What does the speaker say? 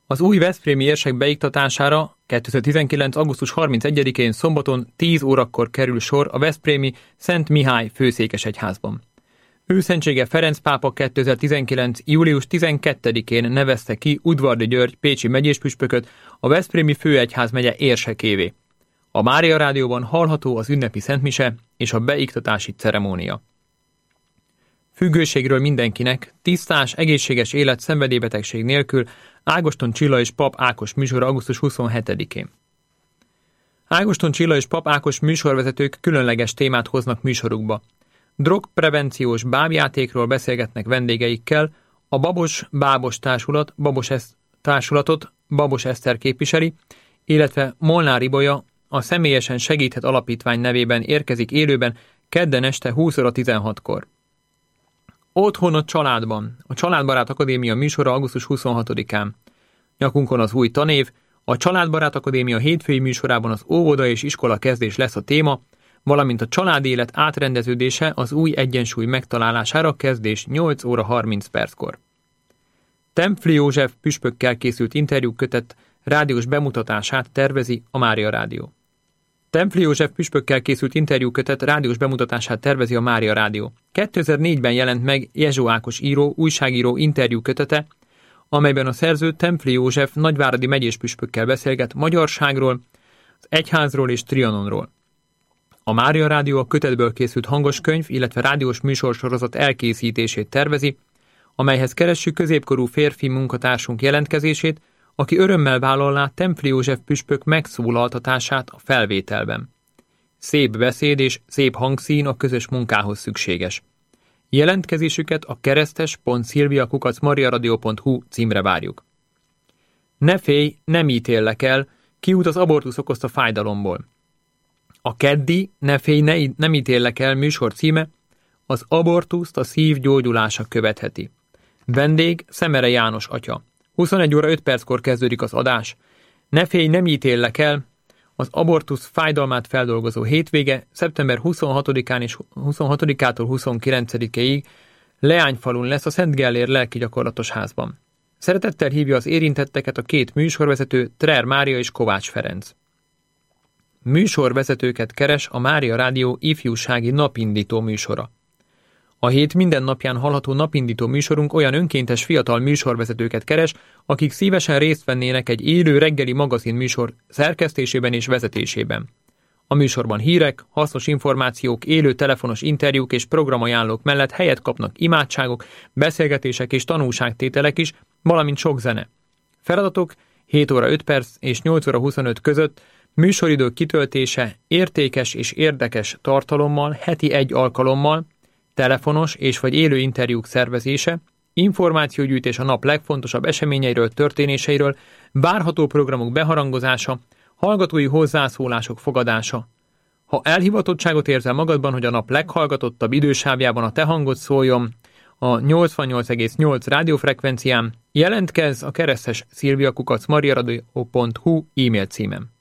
Az új veszprémi érsek beiktatására 2019. augusztus 31-én szombaton 10 órakor kerül sor a veszprémi Szent Mihály főszékesegyházban. Őszentsége Ferenc pápa 2019. július 12-én nevezte ki Udvardy György pécsi megyéspüspököt a veszprémi főegyházmegye érsekévé. A Mária Rádióban hallható az ünnepi szentmise és a beiktatási ceremónia. Függőségről mindenkinek, tisztás, egészséges élet szenvedélybetegség nélkül Ágoston Csilla és Pap Ákos műsora augusztus 27-én. Ágoston Csilla és Pap Ákos műsorvezetők különleges témát hoznak műsorukba. Drogprevenciós bábjátékról beszélgetnek vendégeikkel, a Babos-Bábos társulatot Babos Eszter képviseli, illetve Molnár Ibolya a Személyesen Segíthet Alapítvány nevében érkezik élőben kedden este 20 óra 16-kor. Otthon a családban. A Családbarát Akadémia műsora augusztus 26-án. Nyakunkon az új tanév, a Családbarát Akadémia hétfői műsorában az óvoda és iskola kezdés lesz a téma, valamint a családi élet átrendeződése az új egyensúly megtalálására kezdés 8 óra 30 perckor. Tempfli József püspökkel készült interjúkötet rádiós bemutatását tervezi a Mária Rádió. Tempfli József püspökkel készült interjúkötet rádiós bemutatását tervezi a Mária Rádió. 2004-ben jelent meg Jezsó Ákos újságíró interjúkötete, amelyben a szerző Tempfli József nagyváradi megyéspüspökkel beszélget magyarságról, az egyházról és Trianonról. A Mária Rádió a kötetből készült hangos könyv, illetve rádiós műsorsorozat elkészítését tervezi, amelyhez keressük középkorú férfi munkatársunk jelentkezését, aki örömmel vállalná Tempfli József püspök megszólaltatását a felvételben. Szép beszéd és szép hangszín a közös munkához szükséges. Jelentkezésüket a keresztes.szilvia@mariaradio.hu címre várjuk. Ne félj, nem ítéllek el, kiút az abortusz okozta fájdalomból. A keddi Ne félj, nem ítéllek el műsor címe az abortuszt a szív gyógyulása követheti. Vendég Szemere János atya. 21 óra 5 perckor kezdődik az adás. Ne félj, nem ítéllek el, az abortusz fájdalmát feldolgozó hétvége szeptember 26-án és 26-ától 29-ig Leányfalun lesz a Szent Gellér lelki gyakorlatos házban. Szeretettel hívja az érintetteket a két műsorvezető, Trer Mária és Kovács Ferenc. Műsorvezetőket keres a Mária Rádió ifjúsági napindító műsora. A hét minden napján hallható napindító műsorunk olyan önkéntes fiatal műsorvezetőket keres, akik szívesen részt vennének egy élő reggeli magazin műsor szerkesztésében és vezetésében. A műsorban hírek, hasznos információk, élő telefonos interjúk és programajánlók mellett helyet kapnak imádságok, beszélgetések és tanúságtételek is, valamint sok zene. Feladatok 7 óra 5 perc és 8 óra 25 között, műsoridők kitöltése értékes és érdekes tartalommal, heti egy alkalommal, telefonos és vagy élő interjúk szervezése, információgyűjtés a nap legfontosabb eseményeiről, történéseiről, várható programok beharangozása, hallgatói hozzászólások fogadása. Ha elhivatottságot érzel magadban, hogy a nap leghallgatottabb idősávjában a te hangod szóljon a 88,8 rádiófrekvencián, jelentkezz a keresztes szilvia@mariaradio.hu e-mail címen.